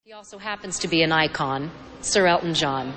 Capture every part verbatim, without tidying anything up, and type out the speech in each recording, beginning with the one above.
He also happens to be an icon, Sir Elton John.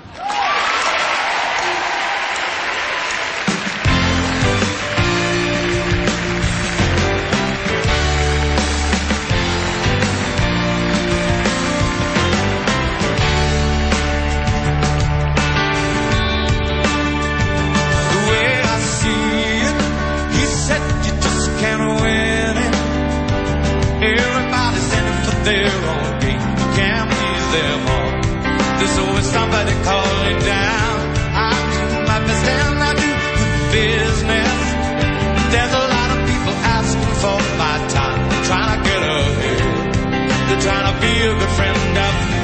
Somebody call me down. I do my best and I do business. There's a lot of people asking for my time. They're trying to get ahead. They're trying to be a good friend of